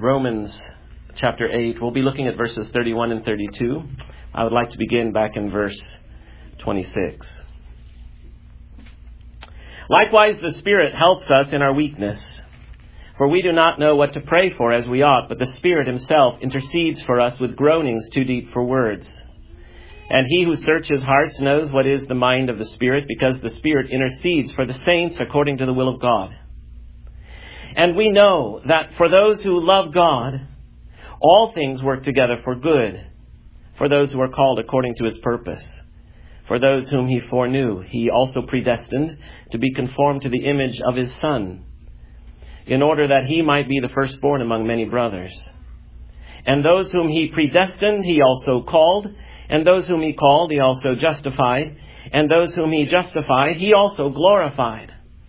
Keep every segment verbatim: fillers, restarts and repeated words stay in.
Romans chapter eight. We'll be looking at verses thirty-one and thirty-two. I would like to begin back in verse twenty-six. Likewise, the Spirit helps us in our weakness. For we do not know what to pray for as we ought, but the Spirit himself intercedes for us with groanings too deep for words. And he who searches hearts knows what is the mind of the Spirit, because the Spirit intercedes for the saints according to the will of God. And we know that for those who love God, all things work together for good, for those who are called according to his purpose. For those whom he foreknew, he also predestined to be conformed to the image of his Son, in order that he might be the firstborn among many brothers. And those whom he predestined, he also called. And those whom he called, he also justified. And those whom he justified, he also glorified.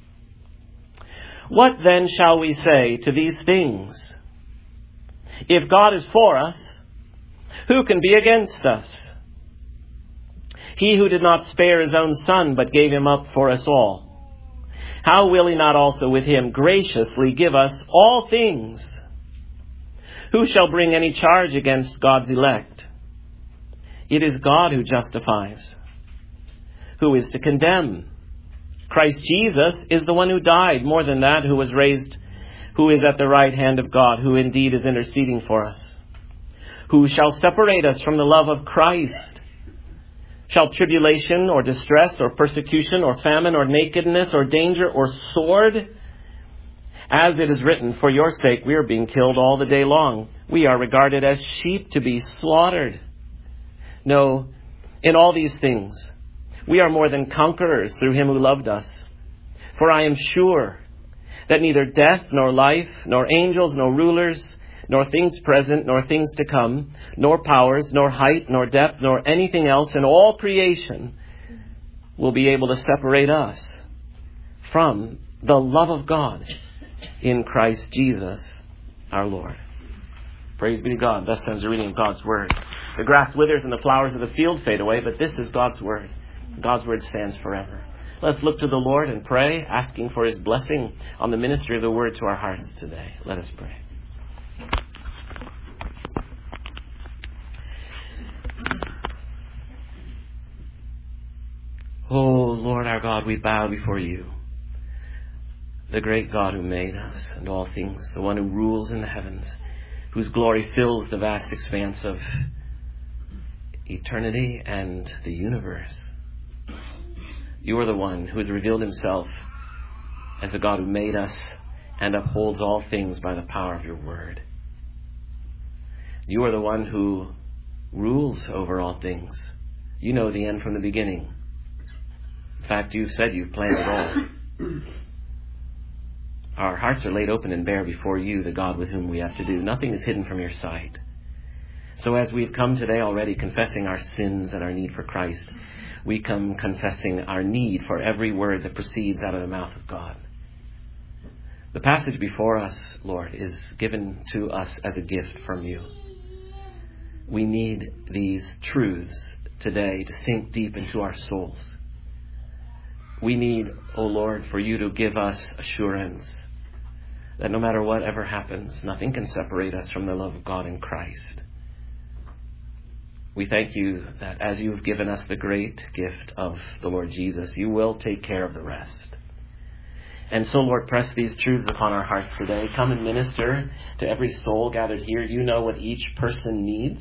What then shall we say to these things? If God is for us, who can be against us? He who did not spare his own Son, but gave him up for us all, how will he not also with him graciously give us all things? Who shall bring any charge against God's elect? It is God who justifies. Who is to condemn? Christ Jesus is the one who died, more than that, who was raised, who is at the right hand of God, who indeed is interceding for us. Who shall separate us from the love of Christ? Shall tribulation or distress or persecution or famine or nakedness or danger or sword? As it is written, for your sake we are being killed all the day long. We are regarded as sheep to be slaughtered. No, in all these things, we are more than conquerors through him who loved us. For I am sure that neither death, nor life, nor angels, nor rulers, nor things present, nor things to come, nor powers, nor height, nor depth, nor anything else in all creation will be able to separate us from the love of God in Christ Jesus our Lord. Praise be to God. Thus ends the reading of God's Word. The grass withers and the flowers of the field fade away, but this is God's Word. God's Word stands forever. Let's look to the Lord and pray, asking for his blessing on the ministry of the Word to our hearts today. Let us pray. Oh, Lord our God, we bow before you, the great God who made us and all things, the one who rules in the heavens, whose glory fills the vast expanse of eternity and the universe. You are the one who has revealed himself as the God who made us and upholds all things by the power of your word. You are the one who rules over all things. You know the end from the beginning. In fact, you've said you've planned it all. Our hearts are laid open and bare before you, the God with whom we have to do. Nothing is hidden from your sight. So as we've come today already confessing our sins and our need for Christ, we come confessing our need for every word that proceeds out of the mouth of God. The passage before us, Lord, is given to us as a gift from you. We need these truths today to sink deep into our souls. We need, O Lord, for you to give us assurance that no matter whatever happens, nothing can separate us from the love of God in Christ. We thank you that as you've given us the great gift of the Lord Jesus, you will take care of the rest. And so, Lord, press these truths upon our hearts today. Come and minister to every soul gathered here. You know what each person needs.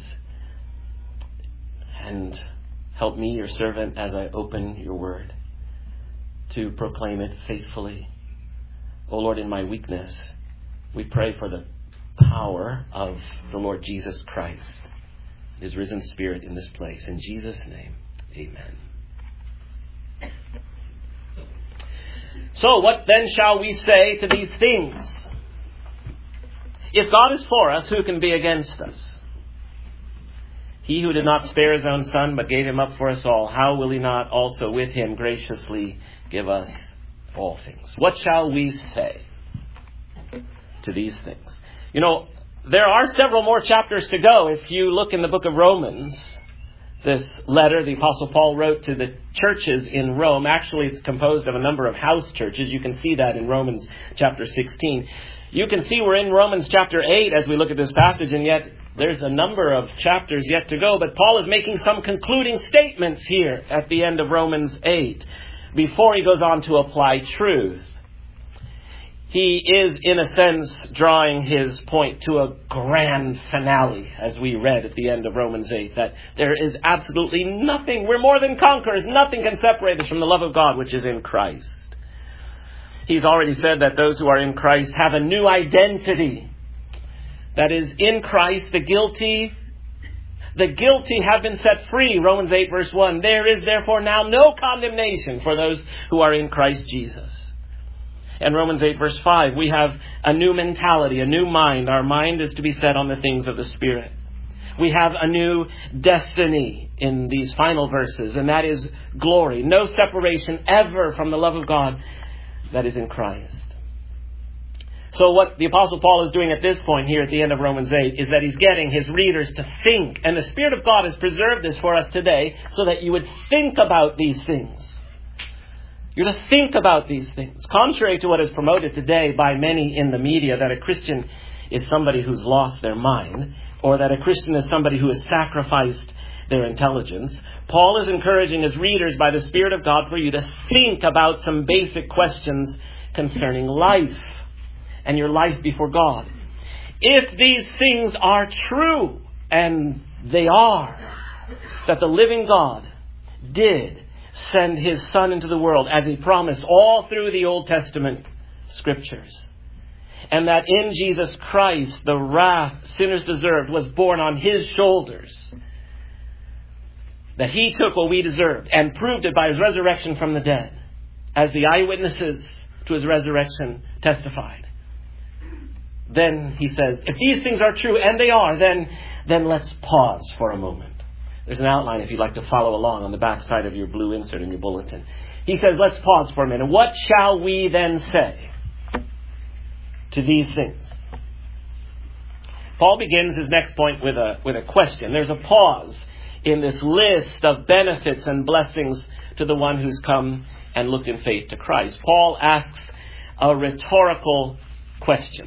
And help me, your servant, as I open your word, to proclaim it faithfully. O Lord, in my weakness, we pray for the power of the Lord Jesus Christ, his risen Spirit in this place. In Jesus' name, amen. So what then shall we say to these things? If God is for us, who can be against us? He who did not spare his own Son, but gave him up for us all, how will he not also with him graciously give us all things? What shall we say to these things? You know, there are several more chapters to go. If you look in the book of Romans, This letter the Apostle Paul wrote to the churches in Rome. Actually, it's composed of a number of house churches. You can see that in Romans chapter sixteen. You can see we're in Romans chapter eight as we look at this passage, and yet there's a number of chapters yet to go. But Paul is making some concluding statements here at the end of Romans eight before he goes on to apply truth. He is, in a sense, drawing his point to a grand finale, as we read at the end of Romans eight, that there is absolutely nothing, we're more than conquerors, nothing can separate us from the love of God which is in Christ. He's already said that those who are in Christ have a new identity. That is, in Christ, the guilty, the guilty have been set free, Romans eight verse one. There is therefore now no condemnation for those who are in Christ Jesus. And Romans eight verse five, we have a new mentality, a new mind. Our mind is to be set on the things of the Spirit. We have a new destiny in these final verses, and that is glory. No separation ever from the love of God that is in Christ. So what the Apostle Paul is doing at this point here at the end of Romans eight is that he's getting his readers to think. And the Spirit of God has preserved this for us today so that you would think about these things. You're to think about these things. Contrary to what is promoted today by many in the media, that a Christian is somebody who's lost their mind, or that a Christian is somebody who has sacrificed their intelligence, Paul is encouraging his readers by the Spirit of God for you to think about some basic questions concerning life and your life before God. If these things are true, and they are, that the living God did send his Son into the world as he promised all through the Old Testament scriptures, and that in Jesus Christ the wrath sinners deserved was borne on his shoulders, that he took what we deserved and proved it by his resurrection from the dead, as the eyewitnesses to his resurrection testified, then he says, if these things are true, and they are, then, then let's pause for a moment. There's an outline if you'd like to follow along on the back side of your blue insert in your bulletin. He says, let's pause for a minute. What shall we then say to these things? Paul begins his next point with a, with a question. There's a pause in this list of benefits and blessings to the one who's come and looked in faith to Christ. Paul asks a rhetorical question.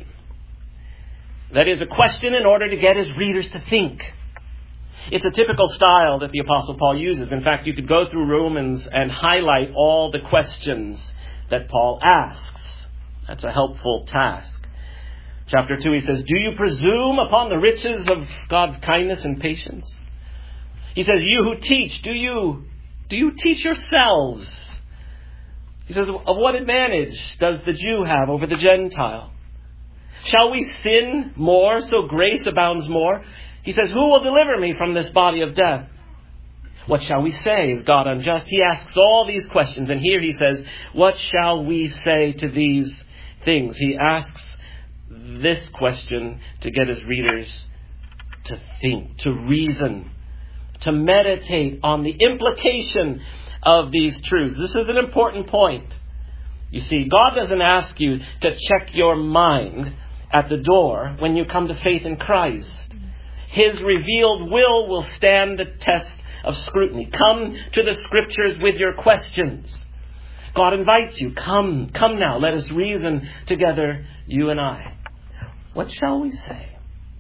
That is, a question in order to get his readers to think. It's a typical style that the Apostle Paul uses. In fact, you could go through Romans and highlight all the questions that Paul asks. That's a helpful task. Chapter two, he says, do you presume upon the riches of God's kindness and patience? He says, you who teach, do you, do you teach yourselves? He says, of what advantage does the Jew have over the Gentile? Shall we sin more so grace abounds more? He says, who will deliver me from this body of death? What shall we say? Is God unjust? He asks all these questions. And here he says, what shall we say to these things? He asks this question to get his readers to think, to reason, to meditate on the implication of these truths. This is an important point. You see, God doesn't ask you to check your mind at the door when you come to faith in Christ. His revealed will will stand the test of scrutiny. Come to the Scriptures with your questions. God invites you. Come, come now. Let us reason together, you and I. What shall we say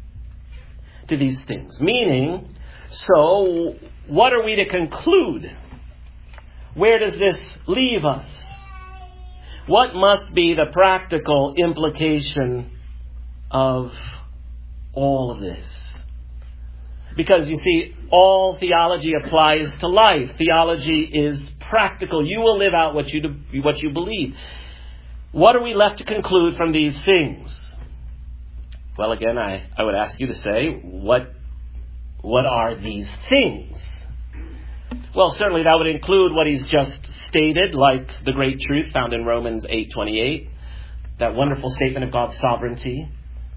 to these things? Meaning, so what are we to conclude? Where does this leave us? What must be the practical implication of all of this? Because you see, all theology applies to life. Theology is practical. You will live out what you do, what you believe. What are we left to conclude from these things? Well, again, I, I would ask you to say, what, what are these things? Well, certainly that would include what he's just stated, like the great truth found in Romans eight twenty-eight, that wonderful statement of God's sovereignty,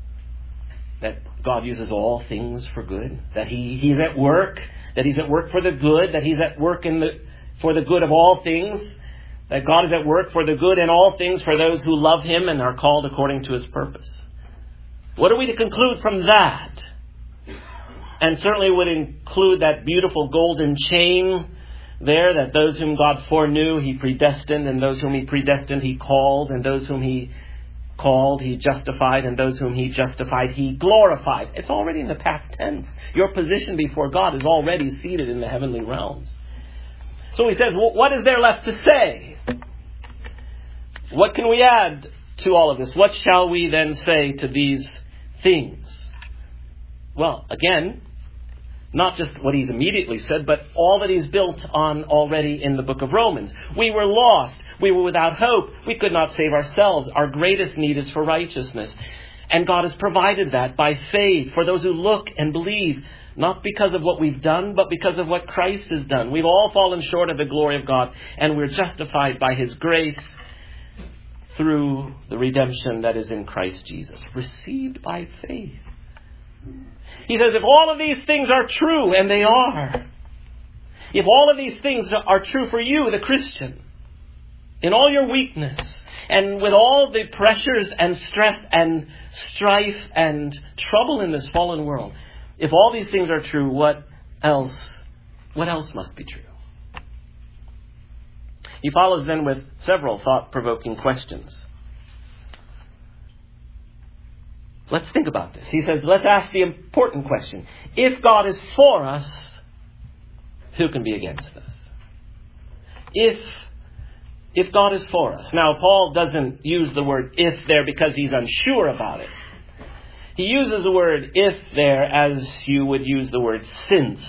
that God uses all things for good, that he, He's at work, that He's at work for the good, that He's at work in the for the good of all things, that God is at work for the good in all things for those who love Him and are called according to His purpose. What are we to conclude from that? and certainly would include that beautiful golden chain there, that those whom God foreknew, He predestined, and those whom He predestined, He called, and those whom He called, He justified, and those whom He justified, He glorified. It's already in the past tense. Your position before God is already seated in the heavenly realms. So he says, well, what is there left to say? What can we add to all of this? What shall we then say to these things? Well, again, not just what he's immediately said, but all that he's built on already in the book of Romans. We were lost. We were without hope. We could not save ourselves. Our greatest need is for righteousness. And God has provided that by faith for those who look and believe, not because of what we've done, but because of what Christ has done. We've all fallen short of the glory of God, and we're justified by His grace through the redemption that is in Christ Jesus, received by faith. He says, if all of these things are true, and they are, if all of these things are true for you, the Christian, in all your weakness, and with all the pressures and stress and strife and trouble in this fallen world, if all these things are true, what else, what else must be true? He follows then with several thought-provoking questions. Let's think about this. He says, let's ask the important question. If God is for us, who can be against us? If, if God is for us. Now, Paul doesn't use the word if there because he's unsure about it. He uses the word if there as you would use the word since.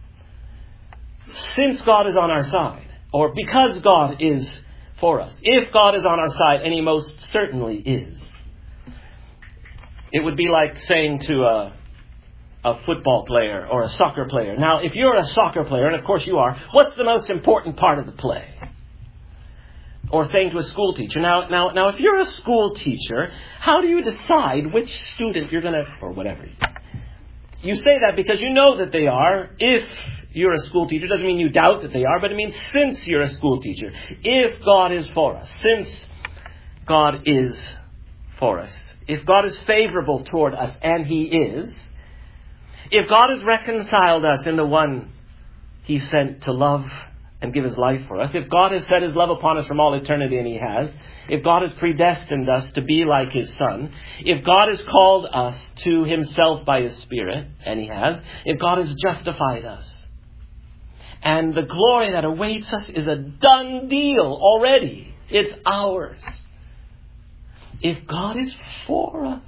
Since God is on our side. Or because God is for us. If God is on our side, and He most certainly is. It would be like saying to a, a football player or a soccer player, now if you're a soccer player, and of course you are, what's the most important part of the play? Or saying to a school teacher, now, now, now if you're a school teacher, how do you decide which student you're going to, or whatever. You say that because you know that they are. If you're a school teacher, doesn't mean you doubt that they are, but it means since you're a school teacher. If God is for us, since God is for us, if God is favorable toward us, and He is, if God has reconciled us in the one He sent to love and give His life for us, if God has set His love upon us from all eternity, and He has, if God has predestined us to be like His Son, if God has called us to Himself by His Spirit, and He has, if God has justified us, and the glory that awaits us is a done deal already. It's ours. If God is for us,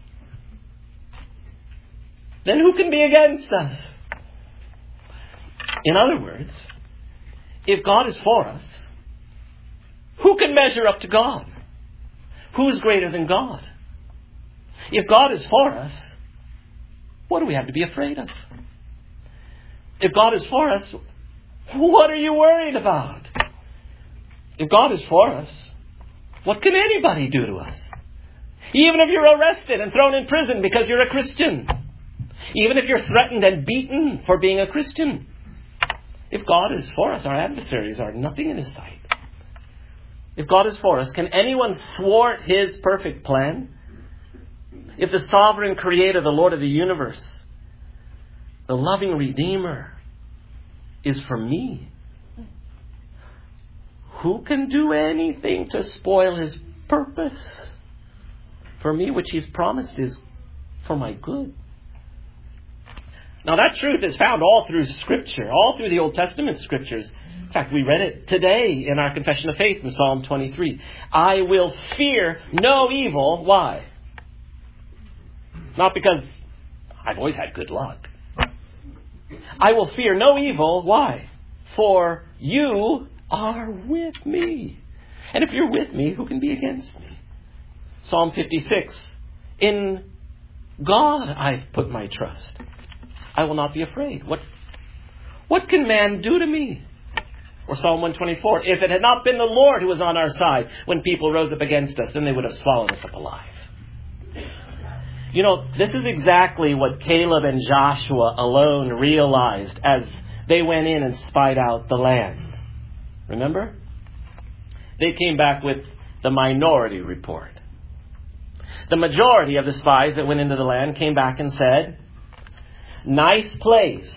then who can be against us? In other words, if God is for us, who can measure up to God? Who's greater than God? If God is for us, what do we have to be afraid of? If God is for us, what are you worried about? If God is for us, what can anybody do to us? Even if you're arrested and thrown in prison because you're a Christian. Even if you're threatened and beaten for being a Christian. If God is for us, our adversaries are nothing in His sight. If God is for us, can anyone thwart His perfect plan? If the sovereign Creator, the Lord of the universe, the loving Redeemer, is for me, who can do anything to spoil His purpose for me, which He's promised is for my good? Now that truth is found all through Scripture, all through the Old Testament Scriptures. In fact, we read it today in our Confession of Faith in Psalm twenty-three. I will fear no evil. Why? Not because I've always had good luck. I will fear no evil. Why? For you are with me. And if you're with me, who can be against me? Psalm fifty-six. In God I've put my trust. I will not be afraid. What, what can man do to me? Or Psalm one twenty-four. If it had not been the Lord who was on our side when people rose up against us, then they would have swallowed us up alive. You know, this is exactly what Caleb and Joshua alone realized as they went in and spied out the land. Remember? They came back with the minority report. The majority of the spies that went into the land came back and said, Nice place.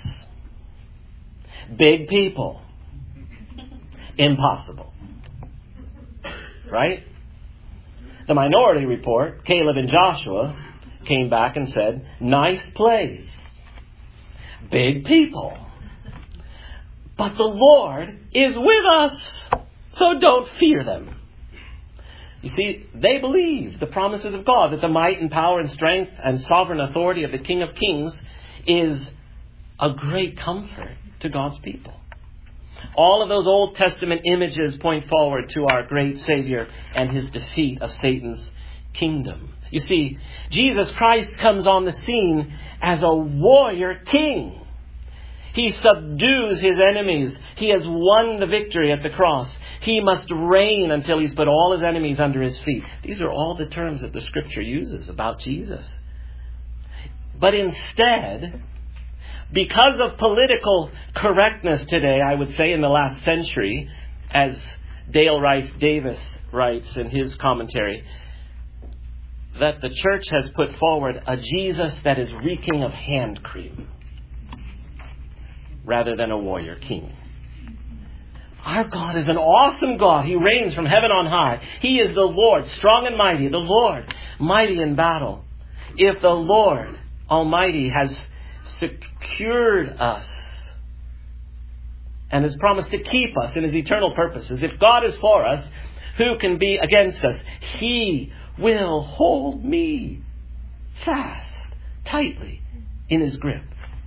Big people. Impossible. Right? The Minority Report, Caleb and Joshua, came back and said, nice place. Big people. But the Lord is with us, so don't fear them. You see, they believe the promises of God, that the might and power and strength and sovereign authority of the King of Kings is a great comfort to God's people. All of those Old Testament images point forward to our great Savior and his defeat of Satan's kingdom. You see, Jesus Christ comes on the scene as a warrior king. He subdues his enemies. He has won the victory at the cross. He must reign until he's put all his enemies under his feet. These are all the terms that the Scripture uses about Jesus. But instead, because of political correctness today, I would say in the last century, as Dale Rice Davis writes in his commentary, that the church has put forward a Jesus that is reeking of hand cream rather than a warrior king. Our God is an awesome God. He reigns from heaven on high. He is the Lord, strong and mighty, the Lord, mighty in battle. If the Lord Almighty has secured us and has promised to keep us in his eternal purposes, if God is for us, who can be against us? He will hold me fast, tightly in his grip.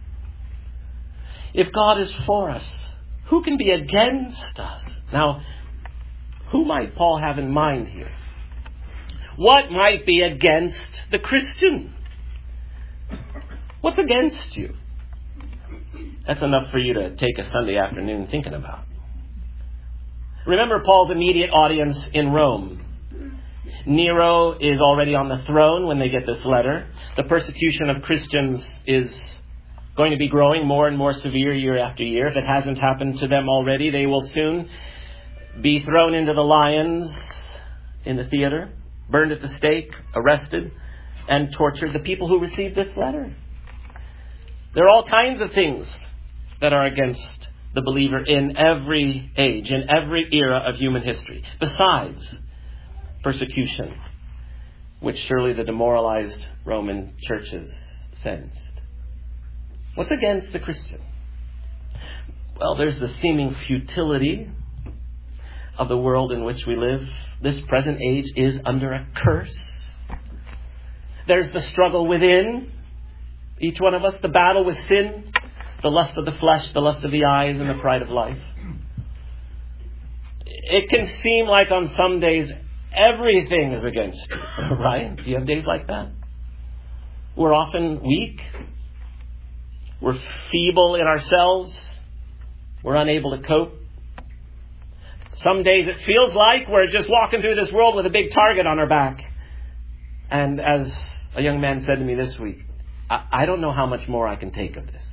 If God is for us, who can be against us? Now, who might Paul have in mind here? What might be against the Christian? What's against you? That's enough for you to take a Sunday afternoon thinking about. Remember Paul's immediate audience in Rome. Nero is already on the throne when they get this letter. The persecution of Christians is going to be growing more and more severe year after year. If it hasn't happened to them already, they will soon be thrown into the lions in the theater, burned at the stake, arrested, and tortured. The people who received this letter. There are all kinds of things that are against the believer in every age, in every era of human history, besides persecution, which surely the demoralized Roman churches sensed. What's against the Christian? Well, there's the seeming futility of the world in which we live. This present age is under a curse. There's the struggle within each one of us, the battle with sin, the lust of the flesh, the lust of the eyes, and the pride of life. It can seem like on some days everything is against you, right? Do you have days like that? We're often weak. We're feeble in ourselves. We're unable to cope. Some days it feels like we're just walking through this world with a big target on our back. And as a young man said to me this week, I, I don't know how much more I can take of this.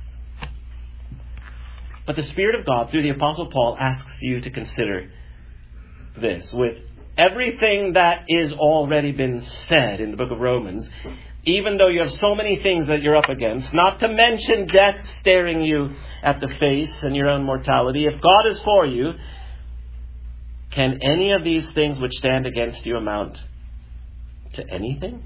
But the Spirit of God, through the Apostle Paul, asks you to consider this. With everything that is already been said in the book of Romans, even though you have so many things that you're up against, not to mention death staring you at the face and your own mortality, if God is for you, can any of these things which stand against you amount to anything?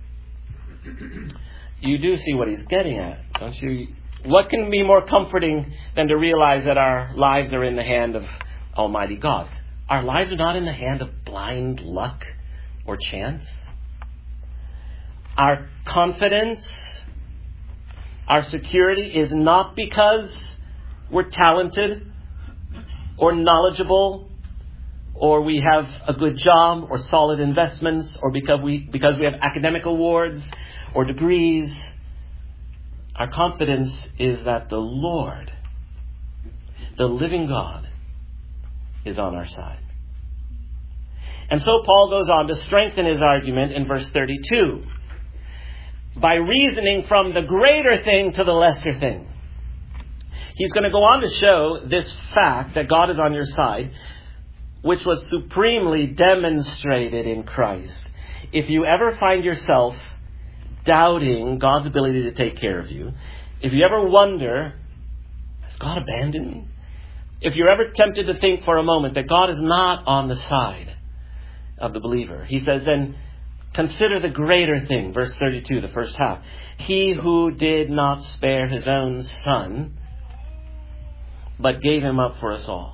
You do see what he's getting at, don't you? What can be more comforting than to realize that our lives are in the hand of Almighty God? Our lives are not in the hand of blind luck or chance. Our confidence, our security is not because we're talented or knowledgeable or we have a good job or solid investments or because we because we have academic awards or degrees. Our confidence is that the Lord, the living God, is on our side. And so Paul goes on to strengthen his argument in verse thirty-two by reasoning from the greater thing to the lesser thing. He's going to go on to show this fact that God is on your side, which was supremely demonstrated in Christ. If you ever find yourself doubting God's ability to take care of you, If you ever wonder, has God abandoned me? If you're ever tempted to think for a moment that God is not on the side of the believer, he says, then consider the greater thing. Verse thirty-two, the first half. He who did not spare his own son, but gave him up for us all.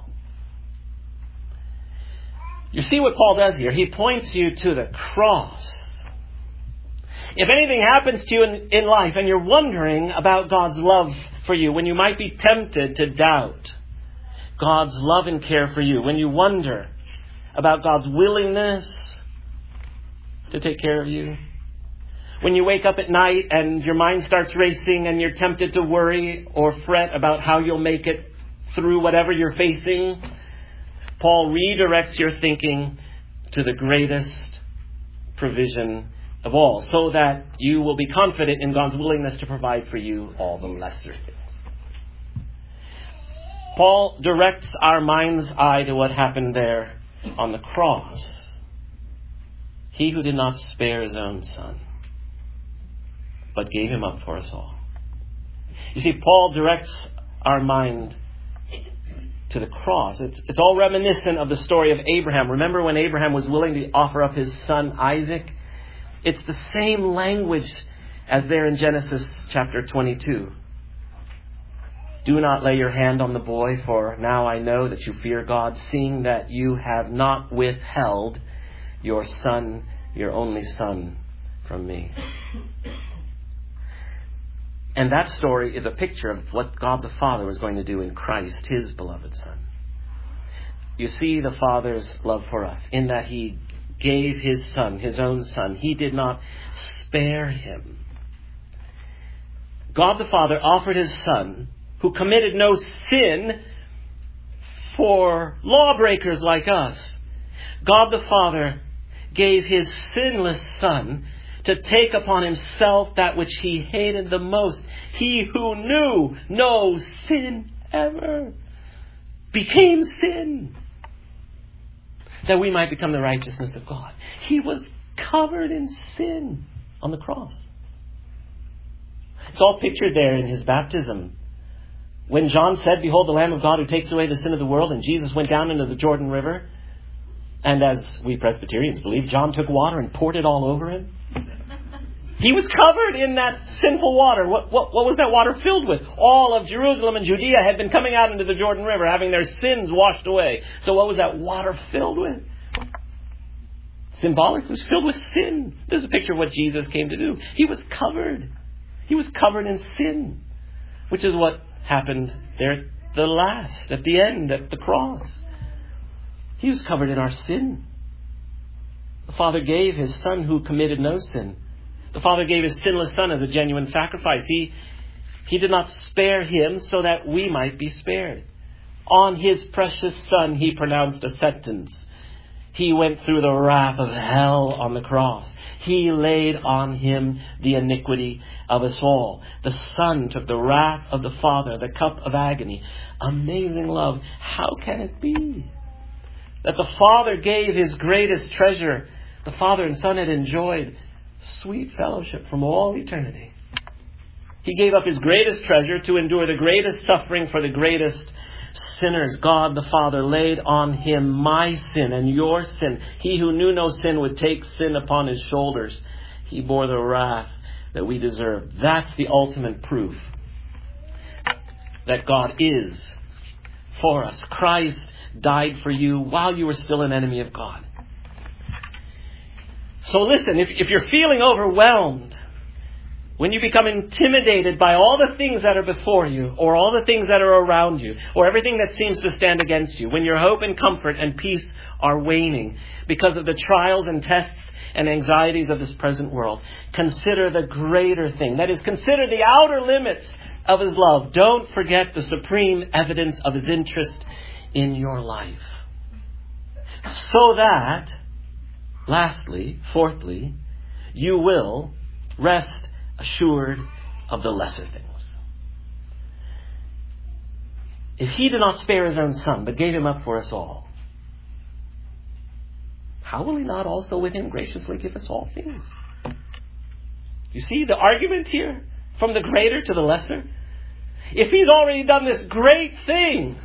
You see what Paul does here? He points you to the cross. If anything happens to you in, in life and you're wondering about God's love for you, when you might be tempted to doubt God's love and care for you, when you wonder about God's willingness to take care of you, when you wake up at night and your mind starts racing and you're tempted to worry or fret about how you'll make it through whatever you're facing, Paul redirects your thinking to the greatest provision of all, so that you will be confident in God's willingness to provide for you all the lesser things. Paul directs our mind's eye to what happened there on the cross. He who did not spare his own son, but gave him up for us all. You see, Paul directs our mind to the cross. It's, it's all reminiscent of the story of Abraham. Remember when Abraham was willing to offer up his son Isaac? It's the same language as there in Genesis chapter twenty-two. Do not lay your hand on the boy, for now I know that you fear God, seeing that you have not withheld your son, your only son, from me. And that story is a picture of what God the Father was going to do in Christ, his beloved Son. You see the Father's love for us in that he gave his Son, his own Son. He did not spare him. God the Father offered his Son, who committed no sin, for lawbreakers like us. God the Father gave his sinless Son to take upon himself that which he hated the most. He who knew no sin ever became sin, that we might become the righteousness of God. He was covered in sin on the cross. It's all pictured there in his baptism. When John said, "Behold the Lamb of God who takes away the sin of the world," and Jesus went down into the Jordan River, and as we Presbyterians believe, John took water and poured it all over him. He was covered in that sinful water. What, what, what was that water filled with? All of Jerusalem and Judea had been coming out into the Jordan River, having their sins washed away. So what was that water filled with? Symbolic. It was filled with sin. This is a picture of what Jesus came to do. He was covered. He was covered in sin, which is what happened there at the last, at the end, at the cross. He was covered in our sin. The Father gave his Son who committed no sin. The Father gave his sinless Son as a genuine sacrifice. He, he did not spare him so that we might be spared. On his precious Son, he pronounced a sentence. He went through the wrath of hell on the cross. He laid on him the iniquity of us all. The Son took the wrath of the Father, the cup of agony. Amazing love. How can it be that the Father gave his greatest treasure? The Father and Son had enjoyed sweet fellowship from all eternity. He gave up his greatest treasure to endure the greatest suffering for the greatest sinners. God the Father laid on him my sin and your sin. He who knew no sin would take sin upon his shoulders. He bore the wrath that we deserve. That's the ultimate proof that God is for us. Christ died for you while you were still an enemy of God. So listen, if, if you're feeling overwhelmed, when you become intimidated by all the things that are before you, or all the things that are around you, or everything that seems to stand against you, when your hope and comfort and peace are waning because of the trials and tests and anxieties of this present world, consider the greater thing. That is, consider the outer limits of his love. Don't forget the supreme evidence of his interest in your life. So that, lastly, fourthly, you will rest assured of the lesser things. If he did not spare his own Son, but gave him up for us all, how will he not also with him graciously give us all things? You see the argument here? From the greater to the lesser? If He's already done this great thing,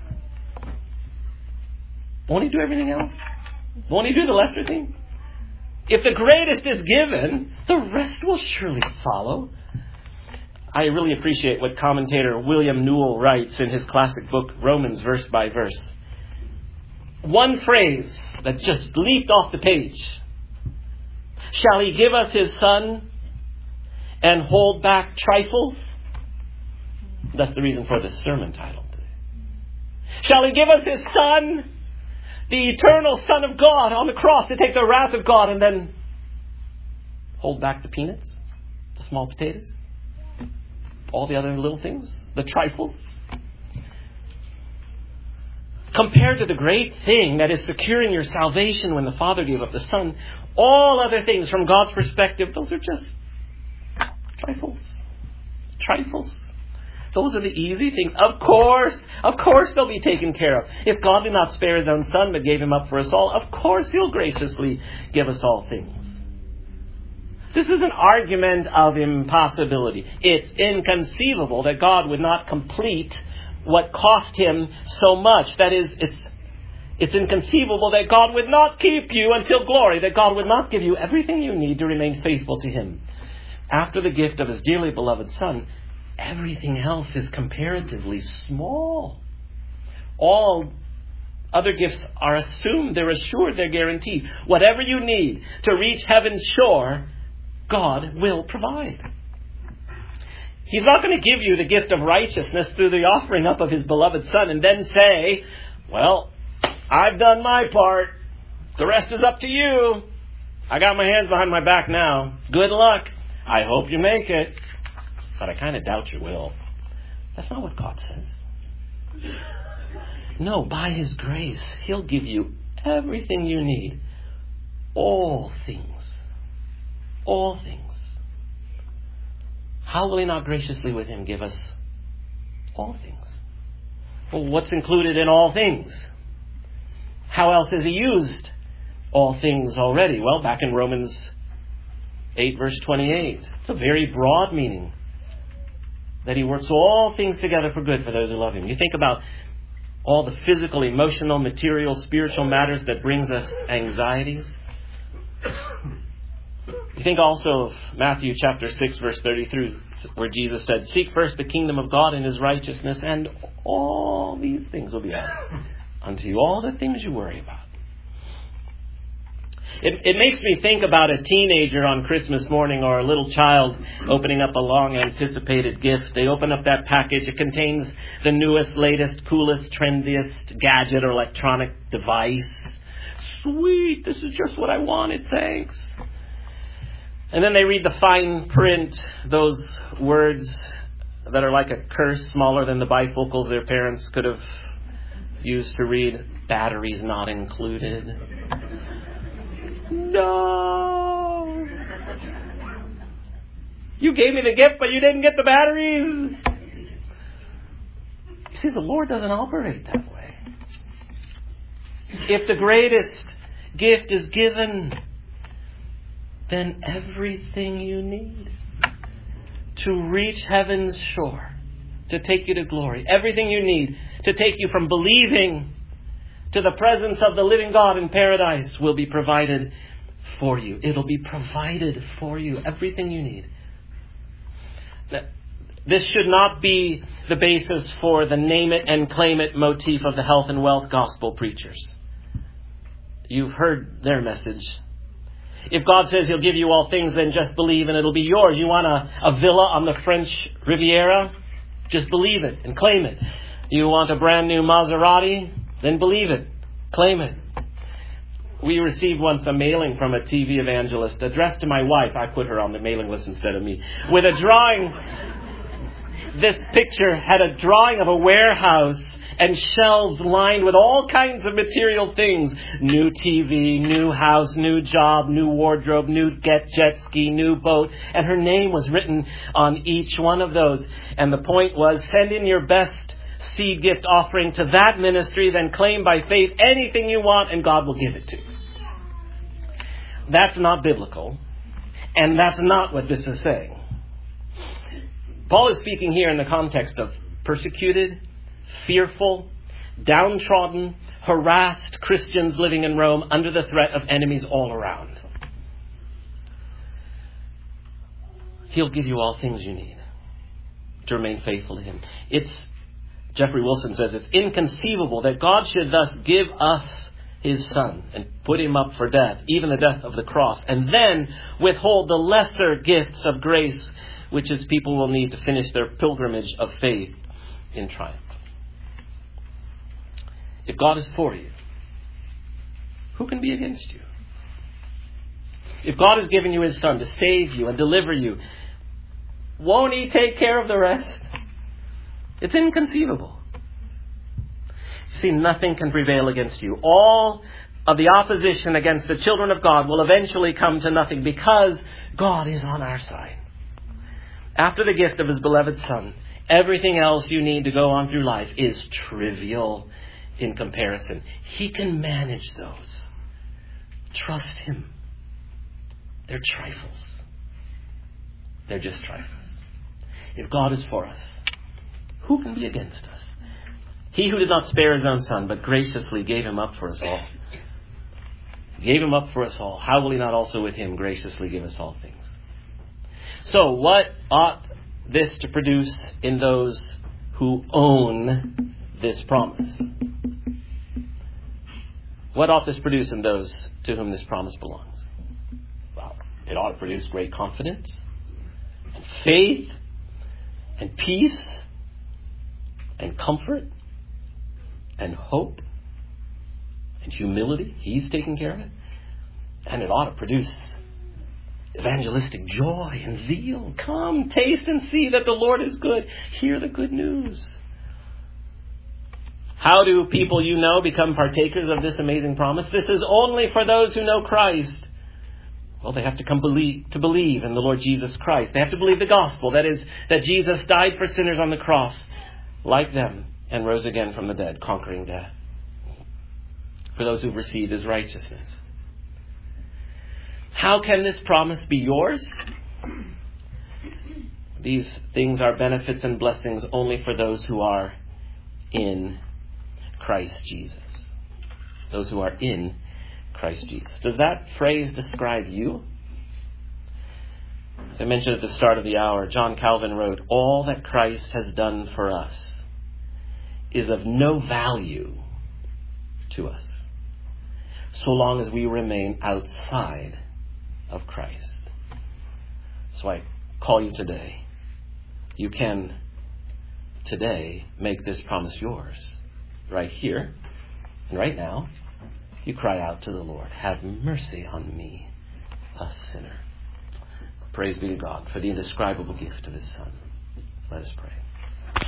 won't He do everything else? Won't He do the lesser thing? If the greatest is given, the rest will surely follow. I really appreciate what commentator William Newell writes in his classic book, Romans, verse by verse. One phrase that just leaped off the page. Shall He give us His Son and hold back trifles? That's the reason for this sermon title today. Shall He give us His Son, the eternal Son of God, on the cross to take the wrath of God, and then hold back the peanuts, the small potatoes, all the other little things, the trifles? Compared to the great thing that is securing your salvation when the Father gave up the Son, all other things from God's perspective, those are just trifles. Trifles. Those are the easy things. Of course, of course they'll be taken care of. If God did not spare His own Son but gave Him up for us all, of course He'll graciously give us all things. This is an argument of impossibility. It's inconceivable that God would not complete what cost Him so much. That is, it's it's inconceivable that God would not keep you until glory, that God would not give you everything you need to remain faithful to Him. After the gift of His dearly beloved Son, everything else is comparatively small. All other gifts are assumed, they're assured, they're guaranteed. Whatever you need to reach heaven's shore, God will provide. He's not going to give you the gift of righteousness through the offering up of His beloved Son and then say, well, I've done my part. The rest is up to you. I got my hands behind my back now. Good luck. I hope you make it. But I kind of doubt you will. That's not what God says. No, by His grace, He'll give you everything you need. All things. All things. How will He not graciously with Him give us all things? Well, what's included in all things? How else has He used all things already? Well, back in Romans eight, verse twenty-eight. It's a very broad meaning. That He works all things together for good for those who love Him. You think about all the physical, emotional, material, spiritual matters that brings us anxieties. You think also of Matthew chapter six, verse thirty-three, where Jesus said, seek first the kingdom of God and His righteousness, and all these things will be added unto you. All the things you worry about. It, it makes me think about a teenager on Christmas morning, or a little child opening up a long-anticipated gift. They open up that package. It contains the newest, latest, coolest, trendiest gadget or electronic device. Sweet, this is just what I wanted, thanks. And then they read the fine print, those words that are like a curse, smaller than the bifocals their parents could have used to read, batteries not included. No! You gave me the gift, but you didn't get the batteries. You see, the Lord doesn't operate that way. If the greatest gift is given, then everything you need to reach heaven's shore, to take you to glory, everything you need to take you from believing to the presence of the living God in paradise will be provided for you. It'll be provided for you. Everything you need. This should not be the basis for the name it and claim it motif of the health and wealth gospel preachers. You've heard their message. If God says He'll give you all things, then just believe and it'll be yours. You want a, a villa on the French Riviera? Just believe it and claim it. You want a brand new Maserati? Then believe it. Claim it. We received once a mailing from a T V evangelist addressed to my wife. I put her on the mailing list instead of me. With a drawing. This picture had a drawing of a warehouse and shelves lined with all kinds of material things. New T V, new house, new job, new wardrobe, new get jet ski, new boat. And her name was written on each one of those. And the point was, send in your best seed gift offering to that ministry, then claim by faith anything you want and God will give it to you. That's not biblical. And that's not what this is saying. Paul is speaking here in the context of persecuted, fearful, downtrodden, harassed Christians living in Rome under the threat of enemies all around. He'll give you all things you need to remain faithful to him. It's, Jeffrey Wilson says, it's inconceivable that God should thus give us his Son and put him up for death, even the death of the cross, and then withhold the lesser gifts of grace, which his people will need to finish their pilgrimage of faith in triumph. If God is for you, who can be against you? If God has given you his Son to save you and deliver you, won't he take care of the rest? It's inconceivable. See, nothing can prevail against you. All of the opposition against the children of God will eventually come to nothing because God is on our side. After the gift of his beloved Son, everything else you need to go on through life is trivial in comparison. He can manage those. Trust him. They're trifles. They're just trifles. If God is for us, who can be against us? He who did not spare his own Son, but graciously gave him up for us all. Gave him up for us all. How will he not also with him graciously give us all things? So what ought this to produce in those who own this promise? What ought this produce in those to whom this promise belongs? Well, it ought to produce great confidence and faith and peace and comfort and hope and humility. He's taking care of it. And it ought to produce evangelistic joy and zeal. Come, taste and see that the Lord is good. Hear the good news. How do people you know become partakers of this amazing promise? This is only for those who know Christ. Well, they have to come believe, to believe in the Lord Jesus Christ. They have to believe the gospel. That is, that Jesus died for sinners on the cross like them and rose again from the dead, conquering death. For those who've received his righteousness. How can this promise be yours? These things are benefits and blessings only for those who are in Christ Jesus. Those who are in Christ Jesus. Does that phrase describe you? As I mentioned at the start of the hour, John Calvin wrote, "All that Christ has done for us is of no value to us so long as we remain outside of Christ." So I call you today. You can today make this promise yours. Right here and right now, you cry out to the Lord, "Have mercy on me, a sinner." Praise be to God for the indescribable gift of his Son. Let us pray.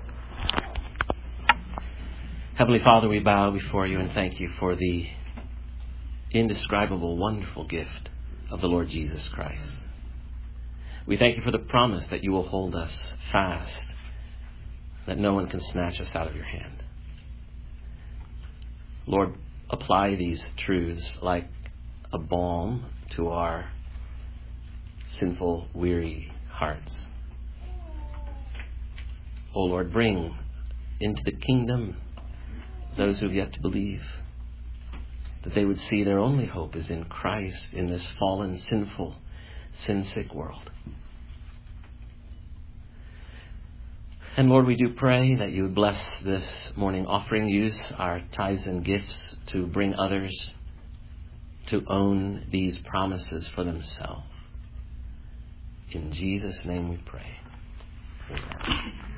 Heavenly Father, we bow before you and thank you for the indescribable, wonderful gift of the Lord Jesus Christ. We thank you for the promise that you will hold us fast, that no one can snatch us out of your hand. Lord, apply these truths like a balm to our sinful, weary hearts. O Lord, bring into the kingdom those who have yet to believe, that they would see their only hope is in Christ in this fallen, sinful, sin-sick world. And Lord, we do pray that you would bless this morning offering, use our tithes and gifts to bring others to own these promises for themselves. In Jesus' name we pray. Amen.